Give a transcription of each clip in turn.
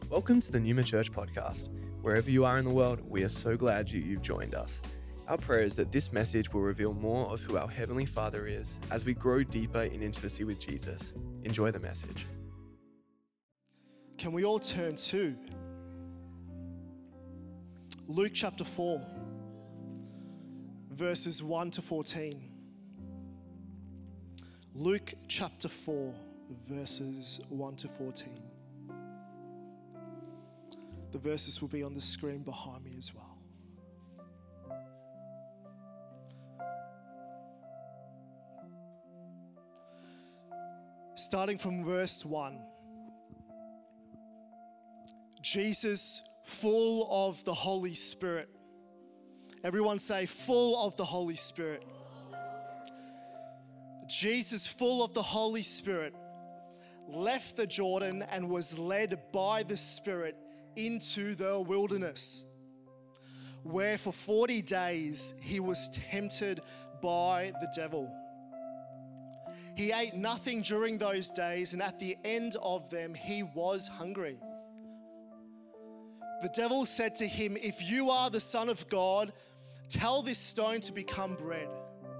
Welcome to the Numa Church podcast. Wherever you are in the world, we are so glad you've joined us. Our prayer is that this message will reveal more of who our Heavenly Father is as we grow deeper in intimacy with Jesus. Enjoy the message. Can we all turn to Luke chapter 4, verses 1 to 14. Luke chapter 4, verses 1 to 14. The verses will be on the screen behind me as well. Starting from verse 1. Jesus, full of the Holy Spirit. Everyone say, full of the Holy Spirit. Jesus, full of the Holy Spirit, left the Jordan and was led by the Spirit into the wilderness, where for 40 days he was tempted by the devil. He ate nothing during those days, and at the end of them he was hungry. The devil said to him, "If you are the Son of God, tell this stone to become bread."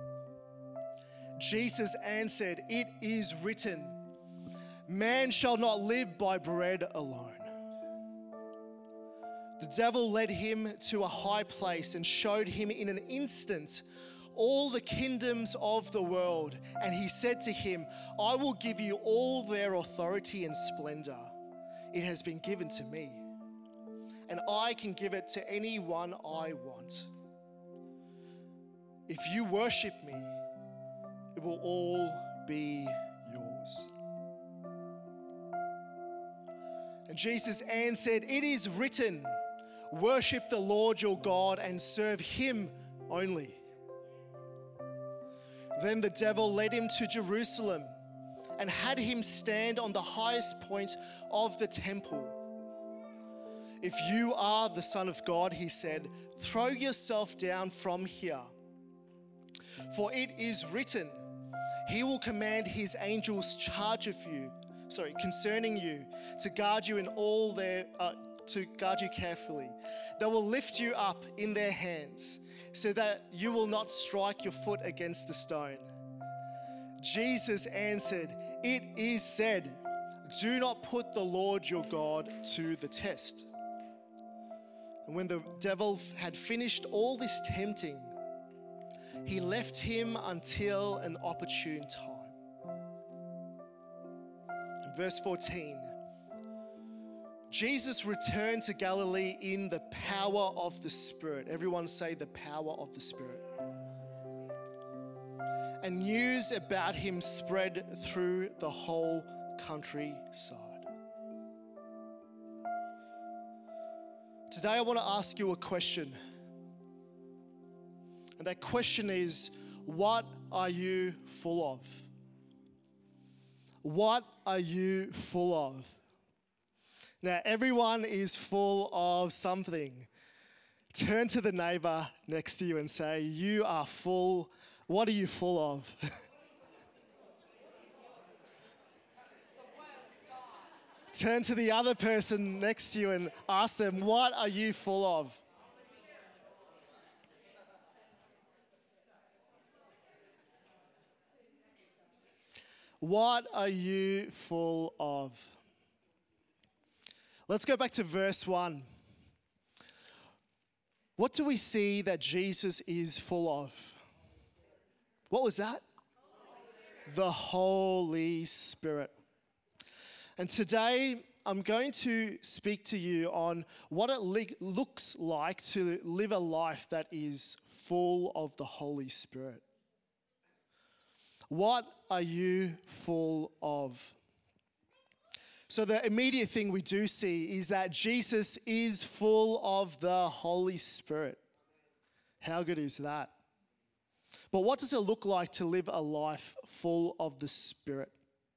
Jesus answered, "It is written, man shall not live by bread alone." The devil led him to a high place and showed him in an instant all the kingdoms of the world. And he said to him, "I will give you all their authority and splendor. It has been given to me, and I can give it to anyone I want. If you worship me, it will all be yours." And Jesus answered, "It is written, worship the Lord your God and serve him only." Then the devil led him to Jerusalem and had him stand on the highest point of the temple. "If you are the Son of God," he said, "throw yourself down from here. For it is written, he will command his angels concerning you, to guard you to guard you carefully. They will lift you up in their hands, so that you will not strike your foot against a stone." Jesus answered, "It is said, do not put the Lord your God to the test." And when the devil had finished all this tempting, he left him until an opportune time. In verse 14, Jesus returned to Galilee in the power of the Spirit. Everyone say, the power of the Spirit. And news about him spread through the whole countryside. Today I want to ask you a question. And that question is, what are you full of? What are you full of? Now, everyone is full of something. Turn to the neighbor next to you and say, "You are full. What are you full of?" Turn to the other person next to you and ask them, "What are you full of?" What are you full of? Let's go back to verse 1. What do we see that Jesus is full of? What was that? The Holy Spirit. And today I'm going to speak to you on what it looks like to live a life that is full of the Holy Spirit. What are you full of? So the immediate thing we do see is that Jesus is full of the Holy Spirit. How good is that? But what does it look like to live a life full of the Spirit?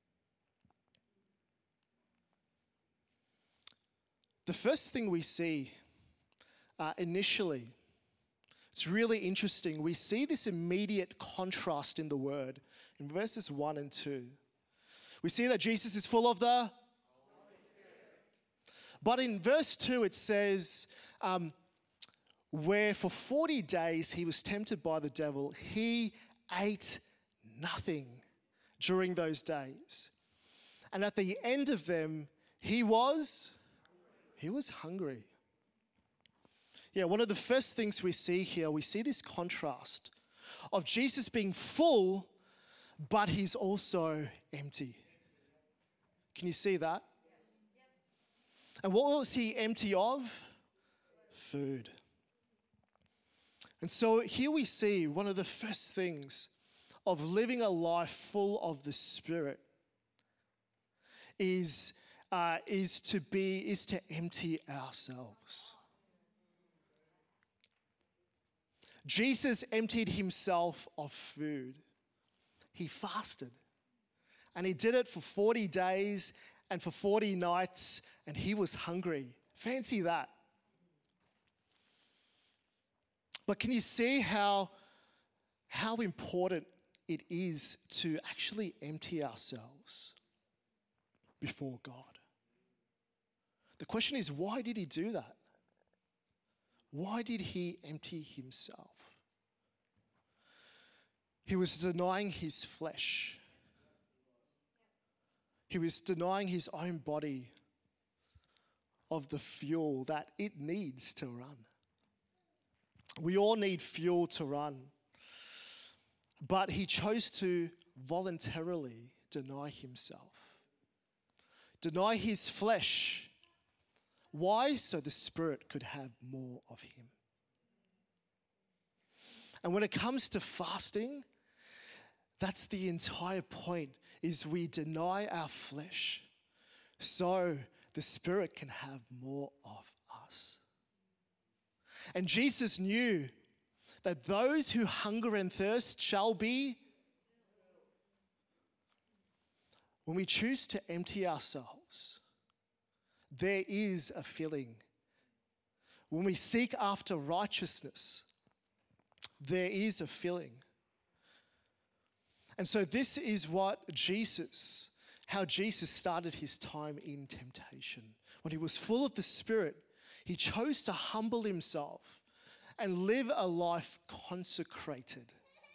The first thing we see initially, it's really interesting. We see this immediate contrast in the word in verses 1 and 2. We see that Jesus is full of the But in verse 2 it says, where for 40 days he was tempted by the devil, he ate nothing during those days. And at the end of them, he was hungry. Yeah, one of the first things we see here, we see this contrast of Jesus being full, but he's also empty. Can you see that? And what was he empty of? Food. And so here we see one of the first things of living a life full of the Spirit is to empty ourselves. Jesus emptied himself of food. He fasted. And he did it for 40 days and for 40 nights, and he was hungry. Fancy that. But can you see how important it is to actually empty ourselves before God? The question is, why did he do that? Why did he empty himself? He was denying his flesh. He was denying his own body of the fuel that it needs to run. We all need fuel to run. But he chose to voluntarily deny himself. Deny his flesh. Why? So the Spirit could have more of him. And when it comes to fasting, that's the entire point, is we deny our flesh so the Spirit can have more of us. And Jesus knew that those who hunger and thirst shall be. When we choose to empty ourselves, there is a filling. When we seek after righteousness, there is a filling. And so this is how Jesus started his time in temptation. When he was full of the Spirit, he chose to humble himself and live a life consecrated.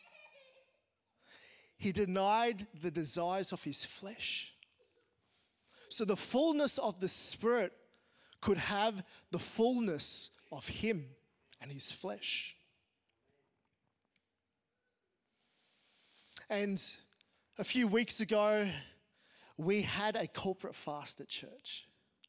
He denied the desires of his flesh, so the fullness of the Spirit could have the fullness of him and his flesh. And a few weeks ago, we had a corporate fast at church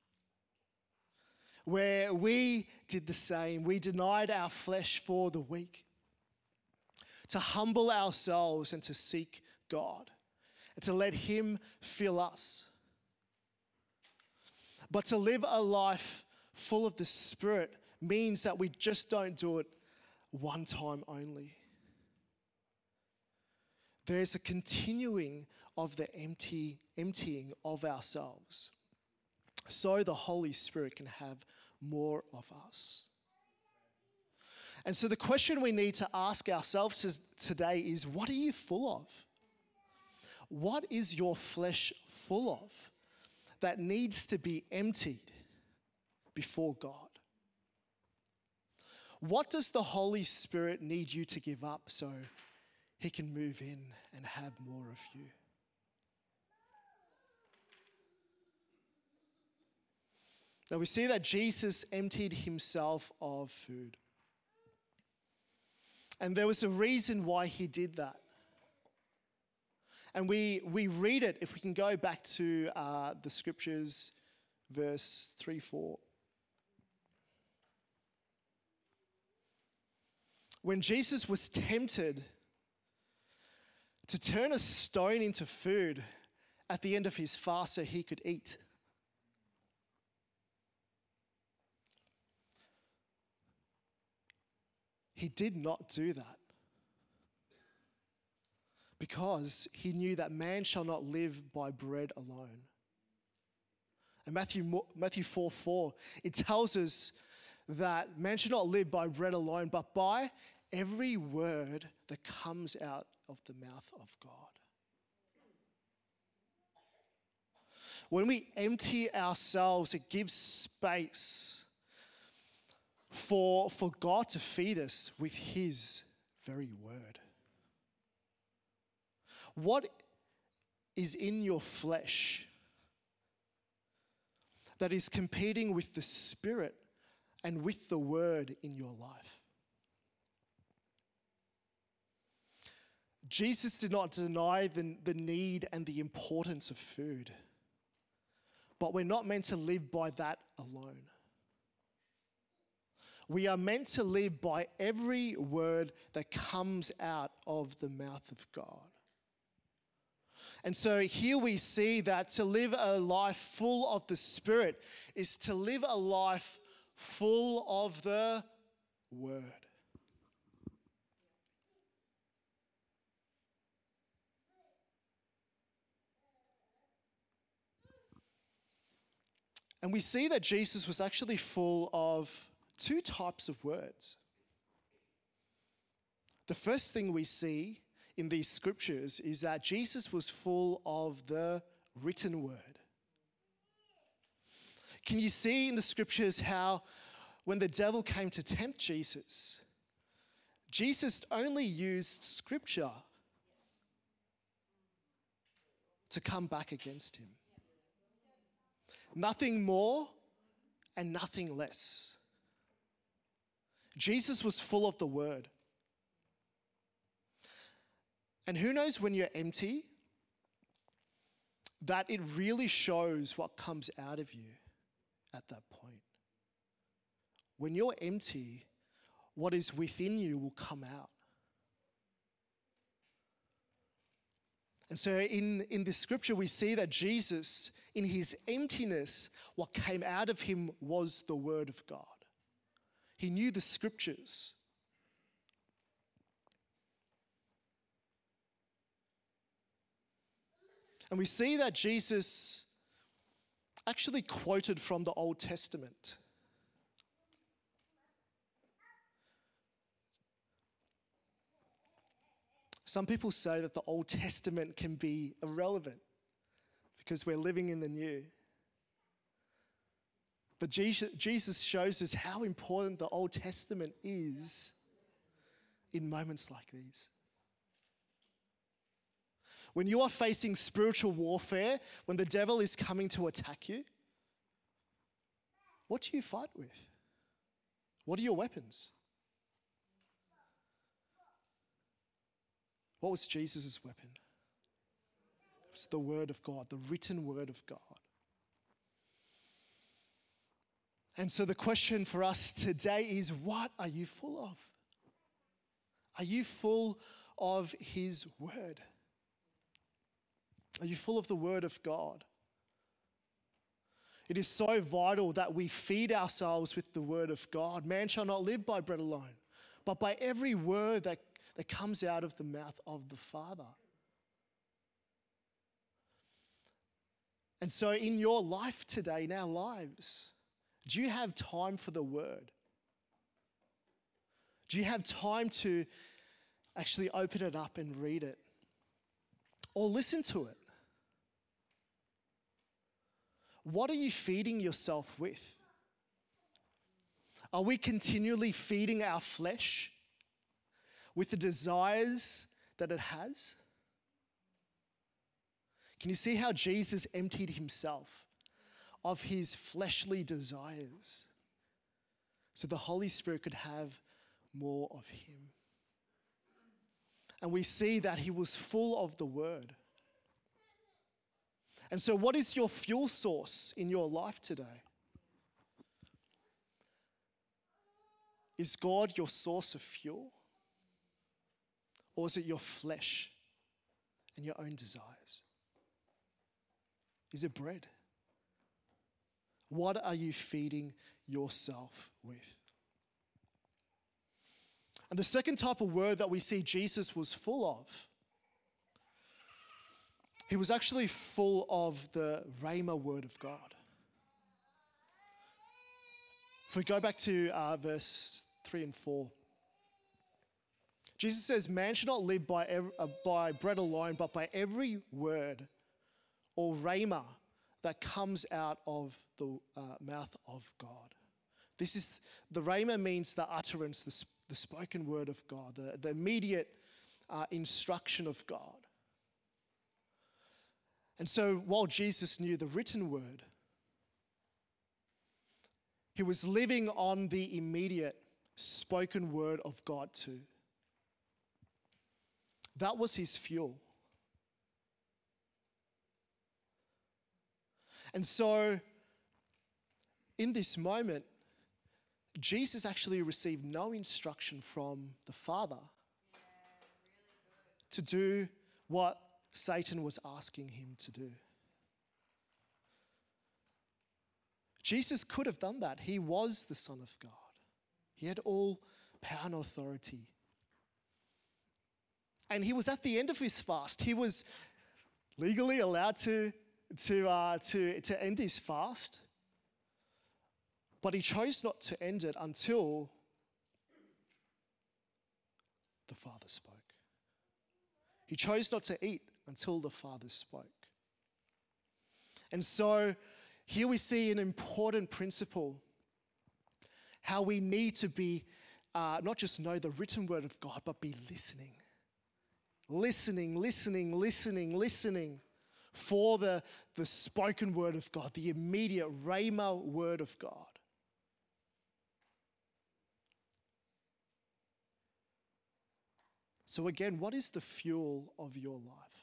where we did the same. We denied our flesh for the week to humble ourselves and to seek God and to let him fill us. But to live a life full of the Spirit means that we just don't do it one time only. There is a continuing of the emptying of ourselves so the Holy Spirit can have more of us. And so the question we need to ask ourselves today is, what are you full of? What is your flesh full of that needs to be emptied before God? What does the Holy Spirit need you to give up so he can move in and have more of you? Now we see that Jesus emptied himself of food. And there was a reason why he did that. And we read it, if we can go back to the scriptures, verse 3-4. When Jesus was tempted to turn a stone into food at the end of his fast so he could eat, he did not do that because he knew that man shall not live by bread alone. In Matthew 4:4, it tells us that man should not live by bread alone, but by every word that comes out of the mouth of God. When we empty ourselves, it gives space for God to feed us with his very word. What is in your flesh that is competing with the Spirit and with the word in your life? Jesus did not deny the need and the importance of food, but we're not meant to live by that alone. We are meant to live by every word that comes out of the mouth of God. And so here we see that to live a life full of the Spirit is to live a life full of the Word. And we see that Jesus was actually full of two types of words. The first thing we see in these scriptures is that Jesus was full of the written word. Can you see in the scriptures how when the devil came to tempt Jesus, Jesus only used scripture to come back against him? Nothing more and nothing less. Jesus was full of the word. And who knows, when you're empty, that it really shows what comes out of you at that point. When you're empty, what is within you will come out. And so in this scripture, we see that Jesus, in his emptiness, what came out of him was the word of God. He knew the scriptures. And we see that Jesus actually quoted from the Old Testament. Some people say that the Old Testament can be irrelevant because we're living in the New. But Jesus shows us how important the Old Testament is in moments like these. When you are facing spiritual warfare, when the devil is coming to attack you, what do you fight with? What are your weapons? What was Jesus' weapon? It was the word of God, the written word of God. And so the question for us today is, what are you full of? Are you full of his word? Are you full of the word of God? It is so vital that we feed ourselves with the word of God. Man shall not live by bread alone, but by every word that comes out of the mouth of the Father. And so in your life today, in our lives, do you have time for the word? Do you have time to actually open it up and read it? Or listen to it? What are you feeding yourself with? Are we continually feeding our flesh with the desires that it has? Can you see how Jesus emptied himself of his fleshly desires so the Holy Spirit could have more of him? And we see that he was full of the word. And so what is your fuel source in your life today? Is God your source of fuel? Or is it your flesh and your own desires? Is it bread? What are you feeding yourself with? And the second type of word that we see Jesus was full of, he was actually full of the Rhema word of God. If we go back to verse 3 and 4, Jesus says, man should not live by bread alone, but by every word or Rhema that comes out of the mouth of God. This is, the rhema means the utterance, the spoken word of God, the immediate instruction of God. And so while Jesus knew the written word, he was living on the immediate spoken word of God too. That was his fuel. And so in this moment, Jesus actually received no instruction from the Father to do what Satan was asking him to do. Jesus could have done that. He was the Son of God. He had all power and authority. And he was at the end of his fast. He was legally allowed to end his fast, but he chose not to end it until the Father spoke. He chose not to eat until the Father spoke. And so here we see an important principle, how we need to be, not just know the written word of God, but be listening. Listening for the spoken word of God, the immediate rhema word of God. So again, what is the fuel of your life?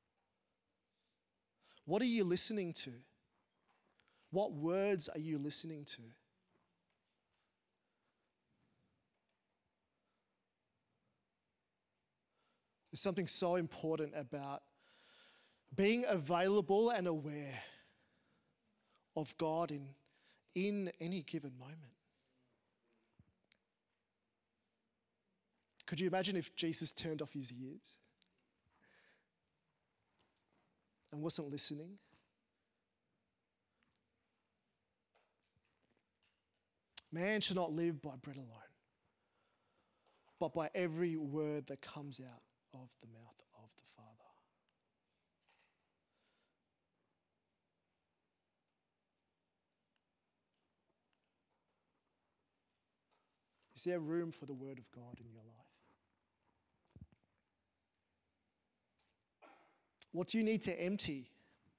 What are you listening to? What words are you listening to? There's something so important about being available and aware of God in any given moment. Could you imagine if Jesus turned off his ears and wasn't listening? Man should not live by bread alone, but by every word that comes out of the mouth of the Father. Is there room for the word of God in your life? What do you need to empty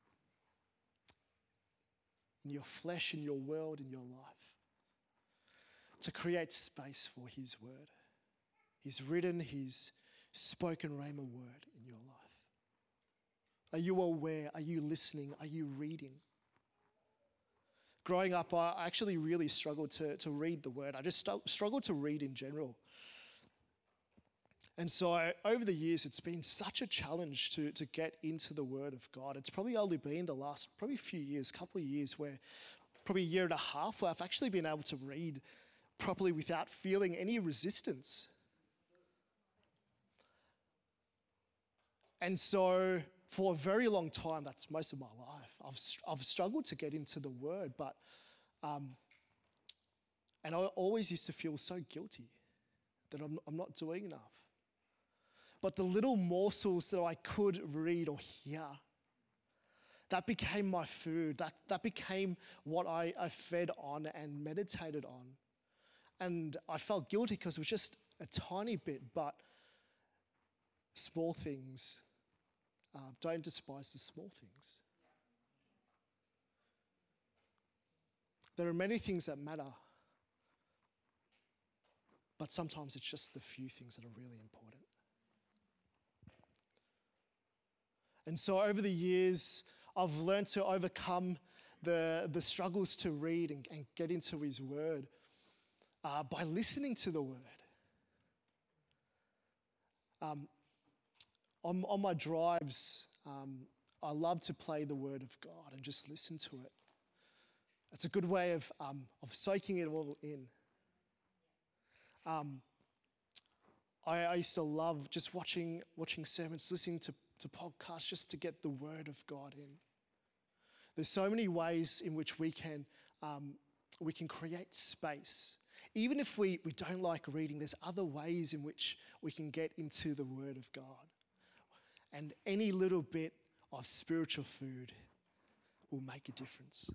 in your flesh, in your world, in your life to create space for his word? His written, his spoken rhema word in your life. Are you aware? Are you listening? Are you reading? Growing up, I actually really struggled to read the word. I just struggled to read in general. And so over the years, it's been such a challenge to get into the word of God. It's probably only been the last few years, couple of years, where probably a year and a half, where I've actually been able to read properly without feeling any resistance. And so for a very long time, that's most of my life, I've struggled to get into the word, but and I always used to feel so guilty that I'm not doing enough. But the little morsels that I could read or hear, that became my food. That became what I fed on and meditated on. And I felt guilty because it was just a tiny bit, but small things. Don't despise the small things. There are many things that matter, but sometimes it's just the few things that are really important. And so over the years, I've learned to overcome the struggles to read and get into his word by listening to the word. On my drives, I love to play the word of God and just listen to it. It's a good way of soaking it all in. I used to love just watching sermons, listening to podcasts just to get the word of God in. There's so many ways in which we can create space. Even if we don't like reading, there's other ways in which we can get into the word of God. And any little bit of spiritual food will make a difference.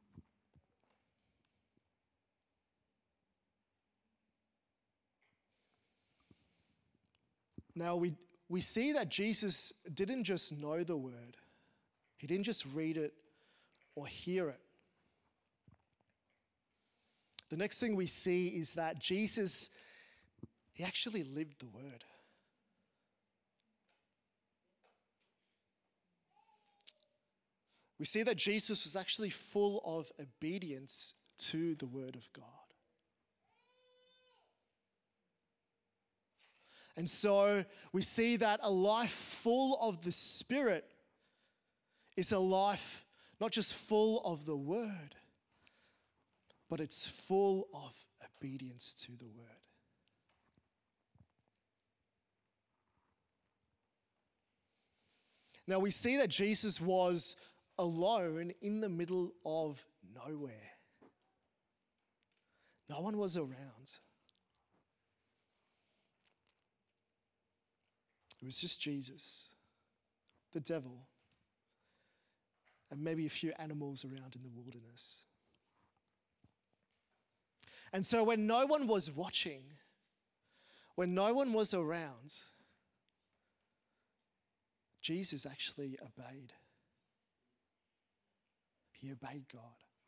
Now, we see that Jesus didn't just know the word. He didn't just read it or hear it. The next thing we see is that Jesus, he actually lived the word. We see that Jesus was actually full of obedience to the word of God. And so we see that a life full of the Spirit is a life not just full of the word, but it's full of obedience to the word. Now we see that Jesus was alone in the middle of nowhere. No one was around. It was just Jesus, the devil, and maybe a few animals around in the wilderness. And so when no one was watching, when no one was around, Jesus actually obeyed. He obeyed God.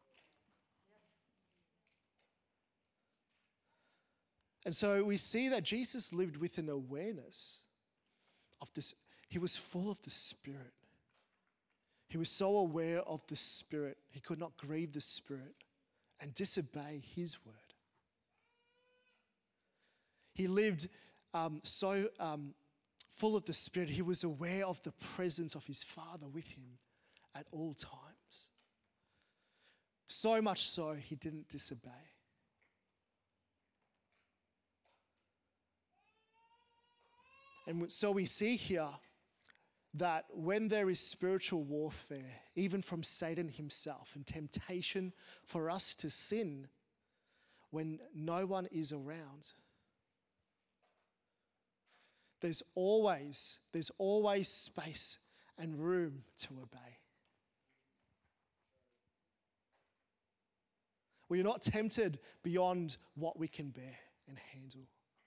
And so we see that Jesus lived with an awareness of this. He was full of the Spirit. He was so aware of the Spirit, he could not grieve the Spirit and disobey his word. He lived so full of the Spirit, he was aware of the presence of his Father with him at all times. So much so, he didn't disobey. And so we see here that when there is spiritual warfare, even from Satan himself, and temptation for us to sin when no one is around, there's always space and room to obey. We are not tempted beyond what we can bear and handle.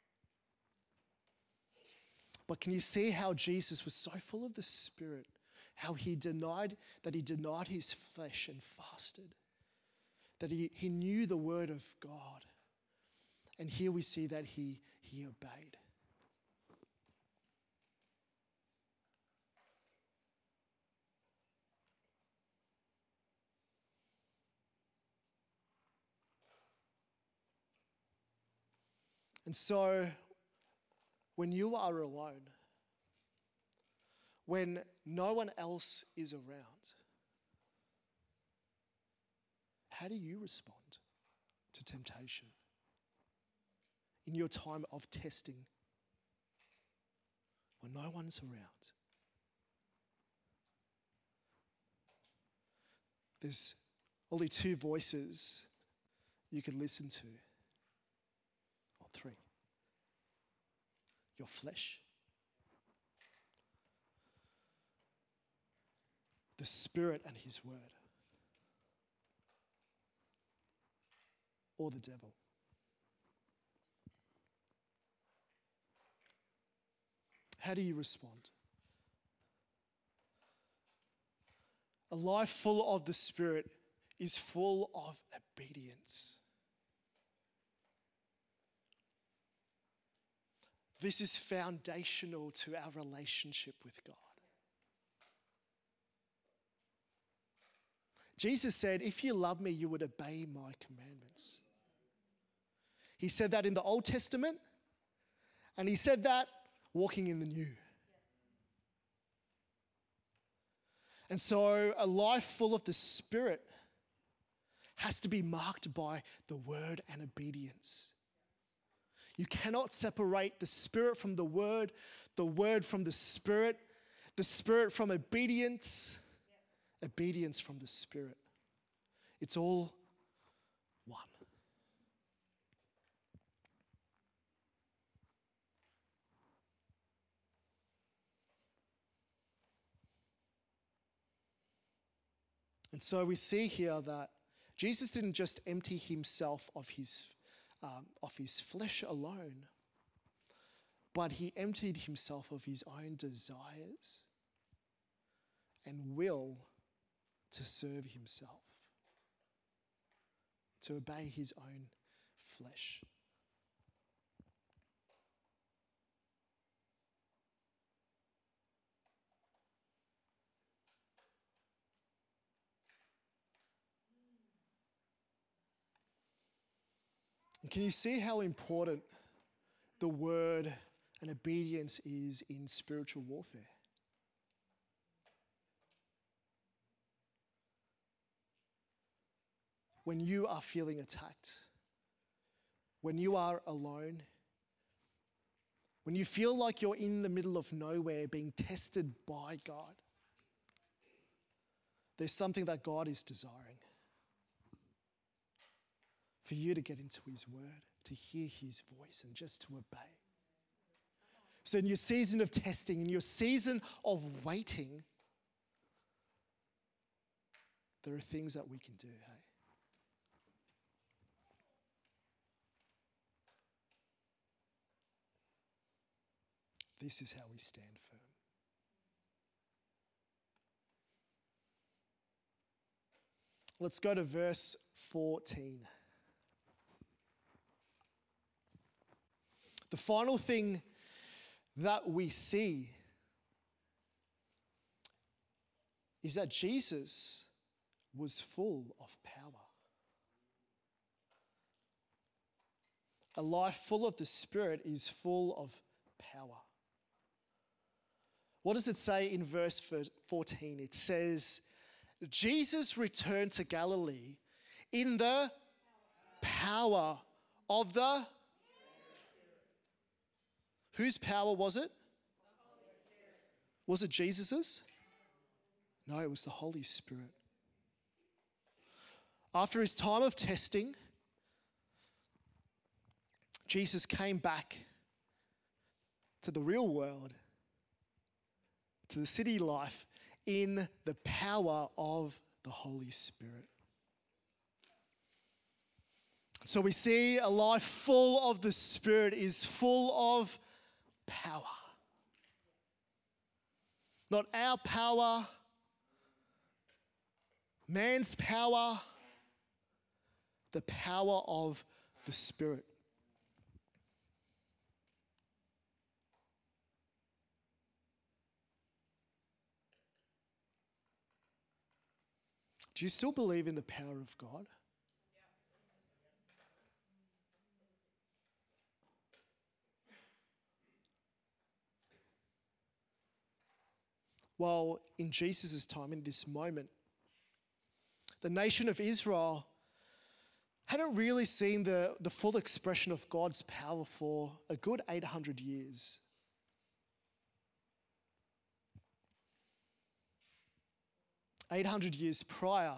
But can you see how Jesus was so full of the Spirit, how he denied his flesh and fasted, that he knew the word of God. And here we see that he obeyed. And so, when you are alone, when no one else is around, how do you respond to temptation in your time of testing when no one's around? There's only two voices you can listen to. Or three. Your flesh, the Spirit and his word, or the devil. How do you respond? A life full of the Spirit is full of obedience. This is foundational to our relationship with God. Jesus said, if you love me, you would obey my commandments. He said that in the Old Testament, and he said that walking in the New. And so a life full of the Spirit has to be marked by the word and obedience. You cannot separate the Spirit from the word from the Spirit from obedience, obedience from the Spirit. It's all one. And So we see here that Jesus didn't just empty himself of his flesh alone, but he emptied himself of his own desires and will to serve himself, to obey his own flesh. And can you see how important the word and obedience is in spiritual warfare? When you are feeling attacked, when you are alone, when you feel like you're in the middle of nowhere being tested by God, there's something that God is desiring. For you to get into his word, to hear his voice, and just to obey. So in your season of testing, in your season of waiting, there are things that we can do, hey? This is how we stand firm. Let's go to verse 14. The final thing that we see is that Jesus was full of power. A life full of the Spirit is full of power. What does it say in verse 14? It says, Jesus returned to Galilee in the power of the... Whose power was it? Was it Jesus's? No, it was the Holy Spirit. After his time of testing, Jesus came back to the real world, to the city life, in the power of the Holy Spirit. So we see a life full of the Spirit is full of power. Not our power, man's power, the power of the Spirit. Do you still believe in the power of God? Well, in Jesus' time, in this moment, the nation of Israel hadn't really seen the full expression of God's power for a good 800 years. "800 years prior,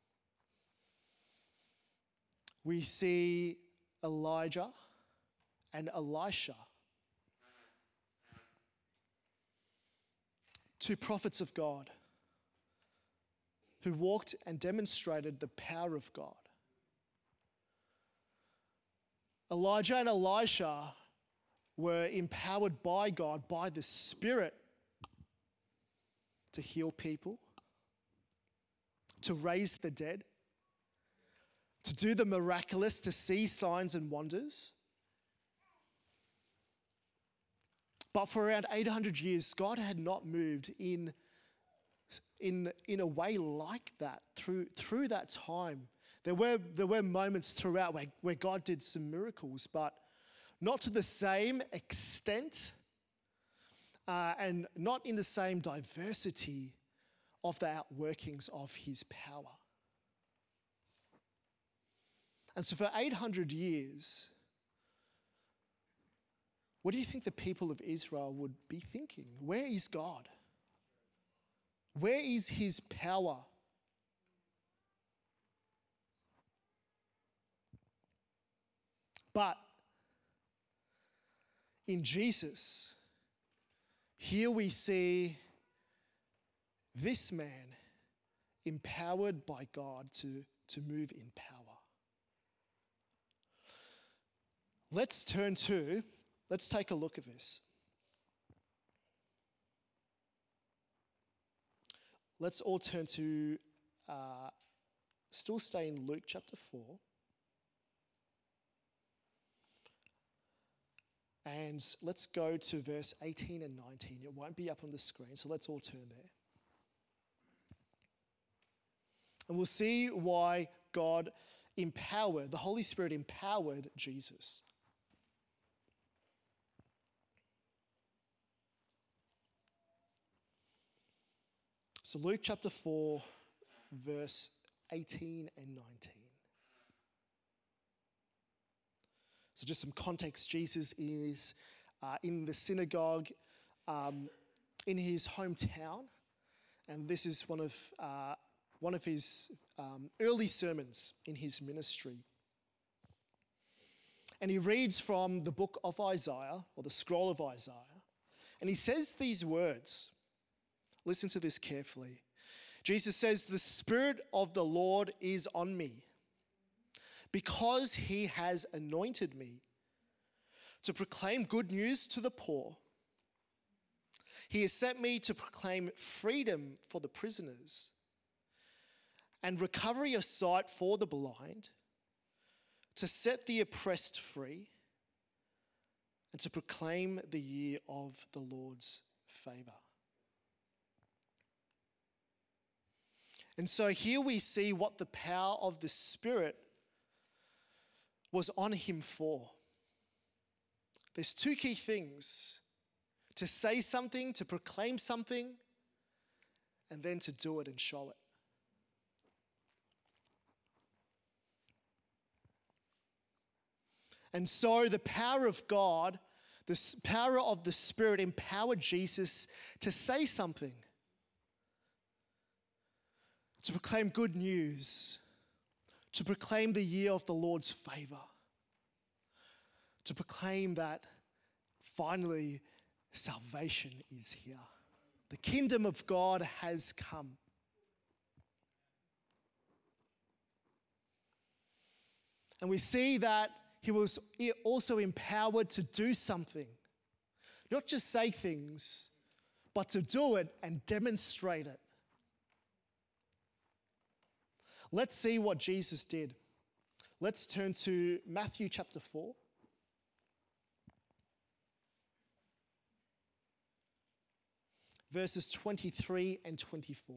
we see Elijah and Elisha, two prophets of God who walked and demonstrated the power of God. Elijah and Elisha were empowered by God, by the Spirit, to heal people, to raise the dead, to do the miraculous, to see signs and wonders. But for around 800 years, God had not moved in a way like that through that time. There were moments throughout where God did some miracles, but not to the same extent and not in the same diversity of the outworkings of his power. And so for 800 years, what do you think the people of Israel would be thinking? Where is God? Where is his power? But in Jesus, here we see this man empowered by God to move in power. Let's take a look at this. Let's all turn to, still stay in Luke chapter 4. And let's go to verse 18 and 19. It won't be up on the screen, so let's all turn there. And we'll see why God empowered, the Holy Spirit empowered Jesus. So Luke chapter 4, verse 18 and 19. So just some context, Jesus is in the synagogue in his hometown, and this is one of his early sermons in his ministry. And he reads from the book of Isaiah, or the scroll of Isaiah, and he says these words. Listen to this carefully. Jesus says, "The Spirit of the Lord is on me, because he has anointed me to proclaim good news to the poor. He has sent me to proclaim freedom for the prisoners and recovery of sight for the blind, to set the oppressed free, and to proclaim the year of the Lord's favor." And so here we see what the power of the Spirit was on him for. There's two key things: to say something, to proclaim something, and then to do it and show it. And so the power of God, the power of the Spirit empowered Jesus to say something, to proclaim good news, to proclaim the year of the Lord's favor, to proclaim that finally salvation is here. The kingdom of God has come. And we see that he was also empowered to do something, not just say things, but to do it and demonstrate it. Let's see what Jesus did. Let's turn to Matthew chapter 4. Verses 23 and 24.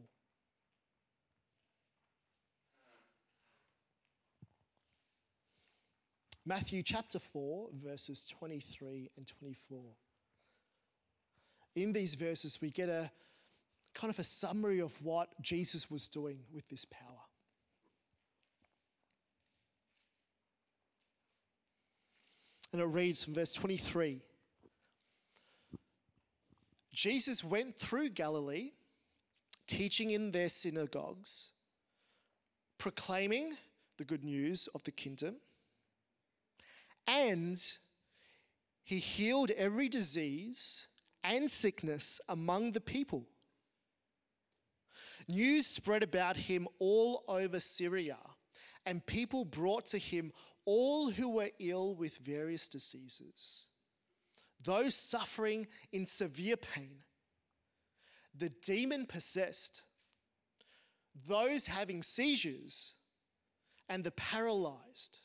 Matthew chapter 4, verses 23 and 24. In these verses, we get a kind of a summary of what Jesus was doing with this power. And it reads from verse 23. Jesus went through Galilee, teaching in their synagogues, proclaiming the good news of the kingdom, and he healed every disease and sickness among the people. News spread about him all over Syria, and people brought to him all who were ill with various diseases, those suffering in severe pain, the demon-possessed, those having seizures, and the paralyzed,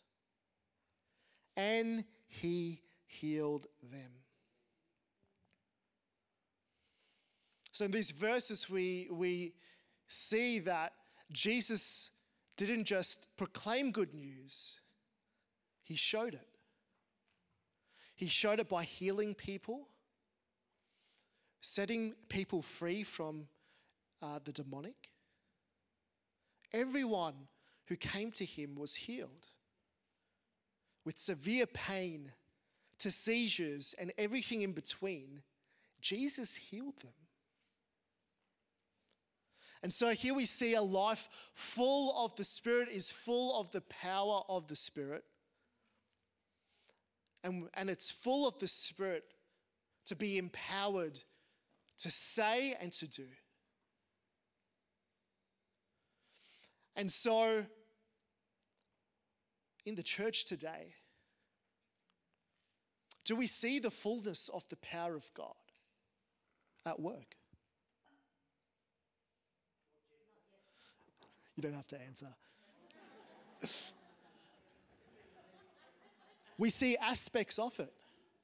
and he healed them. So in these verses, we see that Jesus didn't just proclaim good news, he showed it. He showed it by healing people, setting people free from the demonic. Everyone who came to him was healed. With severe pain to seizures and everything in between, Jesus healed them. And so here we see a life full of the Spirit, is full of the power of the Spirit. And it's full of the Spirit to be empowered to say and to do. And so, in the church today, do we see the fullness of the power of God at work? You don't have to answer. We see aspects of it.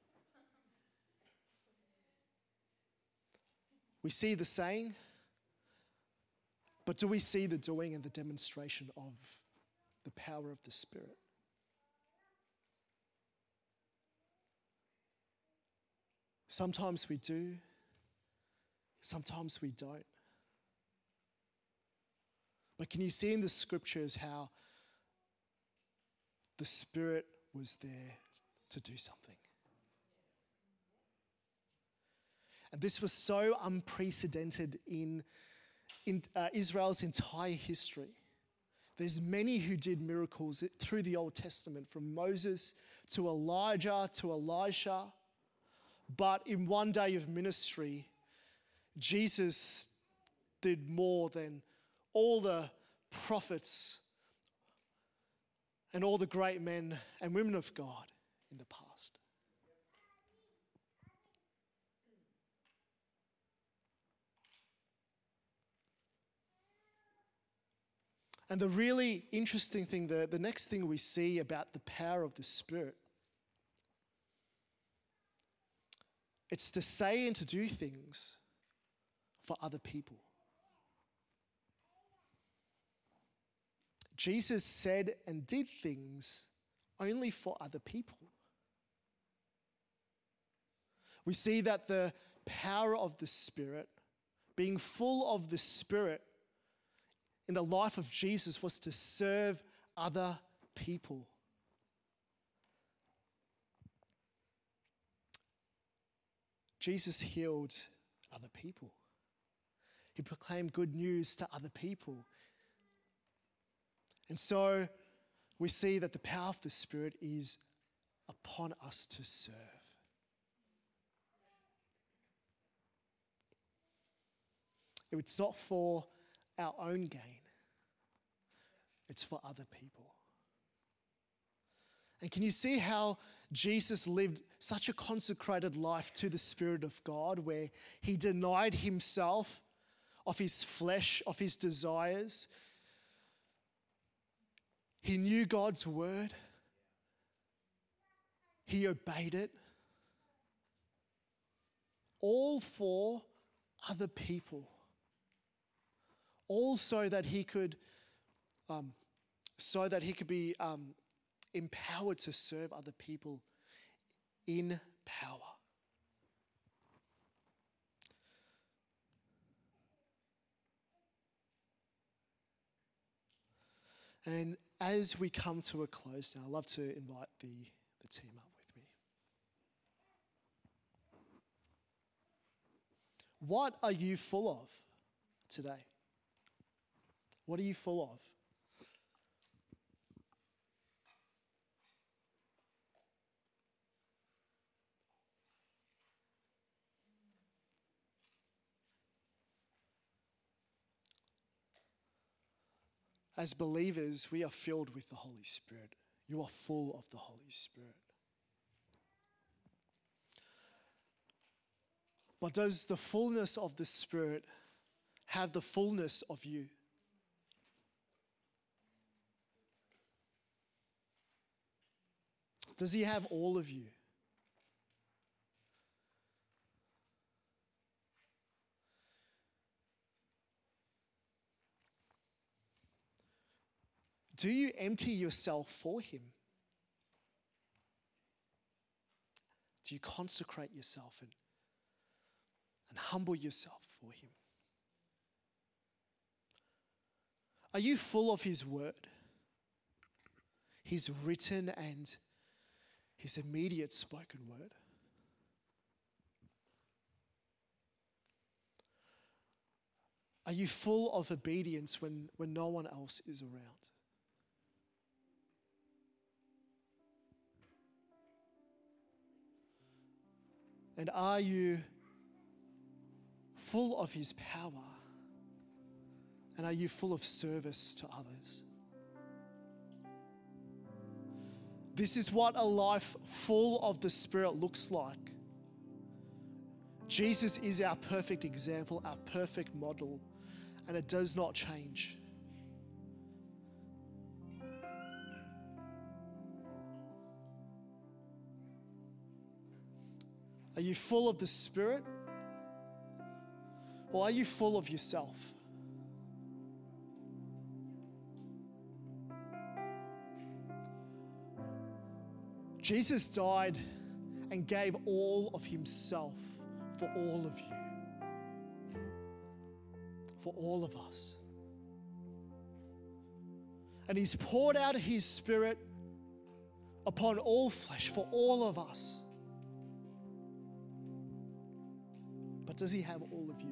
We see the saying, but do we see the doing and the demonstration of the power of the Spirit? Sometimes we do, sometimes we don't. But can you see in the scriptures how the Spirit was there to do something? And this was so unprecedented in Israel's entire history. There's many who did miracles through the Old Testament, from Moses to Elijah to Elisha. But in one day of ministry, Jesus did more than all the prophets and all the great men and women of God in the past. And the really interesting thing, the next thing we see about the power of the Spirit, it's to say and to do things for other people. Jesus said and did things only for other people. We see that the power of the Spirit, being full of the Spirit in the life of Jesus, was to serve other people. Jesus healed other people. He proclaimed good news to other people. And so we see that the power of the Spirit is upon us to serve. It's not for our own gain. It's for other people. And can you see how Jesus lived such a consecrated life to the Spirit of God, where he denied himself of his flesh, of his desires? He knew God's word. He obeyed it. All for other people. All so that he could be empowered to serve other people in power. And as we come to a close now, I'd love to invite the team up with me. What are you full of today? What are you full of? As believers, we are filled with the Holy Spirit. You are full of the Holy Spirit. But does the fullness of the Spirit have the fullness of you? Does he have all of you? Do you empty yourself for him? Do you consecrate yourself and humble yourself for him? Are you full of his word? His written and his immediate spoken word? Are you full of obedience when no one else is around? And are you full of his power And are you full of service to others? This is what a life full of the Spirit looks like. Jesus is our perfect example, our perfect model, and it does not change. Are you full of the Spirit, or are you full of yourself? Jesus died and gave all of himself for all of you, for all of us. And he's poured out his Spirit upon all flesh for all of us. But does he have all of you?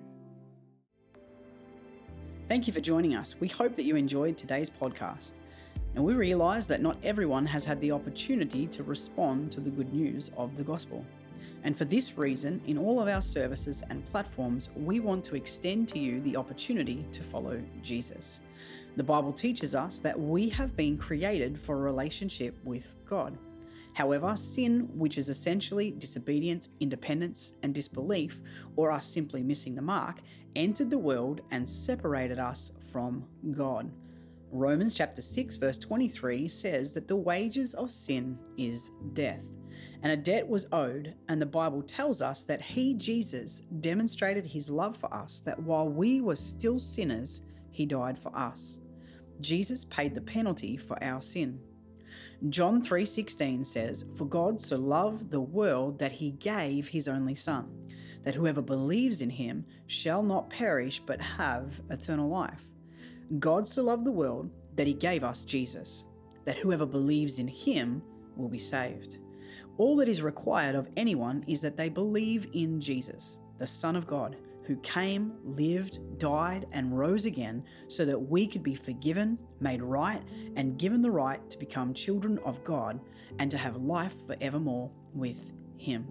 Thank you for joining us. We hope that you enjoyed today's podcast. And we realise that not everyone has had the opportunity to respond to the good news of the gospel. And for this reason, in all of our services and platforms, we want to extend to you the opportunity to follow Jesus. The Bible teaches us that we have been created for a relationship with God. However, sin, which is essentially disobedience, independence, and disbelief, or us simply missing the mark, entered the world and separated us from God. Romans chapter 6 verse 23 says that the wages of sin is death, and a debt was owed, and the Bible tells us that he, Jesus, demonstrated his love for us, that while we were still sinners, he died for us. Jesus paid the penalty for our sin. John 3:16 says, "For God so loved the world that he gave his only Son, that whoever believes in him shall not perish but have eternal life." God so loved the world that he gave us Jesus, that whoever believes in him will be saved. All that is required of anyone is that they believe in Jesus, the Son of God, who came, lived, died, and rose again so that we could be forgiven, made right, and given the right to become children of God and to have life forevermore with him.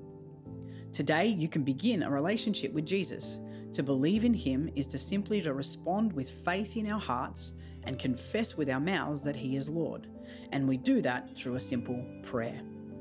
Today, you can begin a relationship with Jesus. To believe in him is to simply to respond with faith in our hearts and confess with our mouths that he is Lord. And we do that through a simple prayer.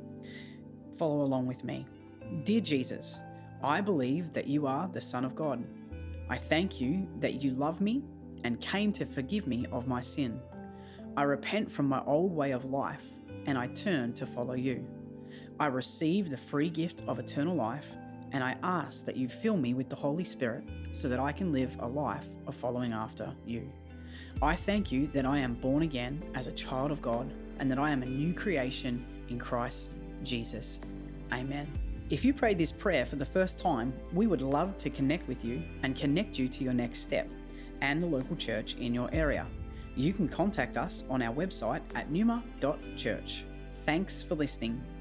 Follow along with me. Dear Jesus, I believe that you are the Son of God. I thank you that you love me and came to forgive me of my sin. I repent from my old way of life and I turn to follow you. I receive the free gift of eternal life, and I ask that you fill me with the Holy Spirit so that I can live a life of following after you. I thank you that I am born again as a child of God and that I am a new creation in Christ Jesus. Amen. If you prayed this prayer for the first time, we would love to connect with you and connect you to your next step and the local church in your area. You can contact us on our website at numa.church. Thanks for listening.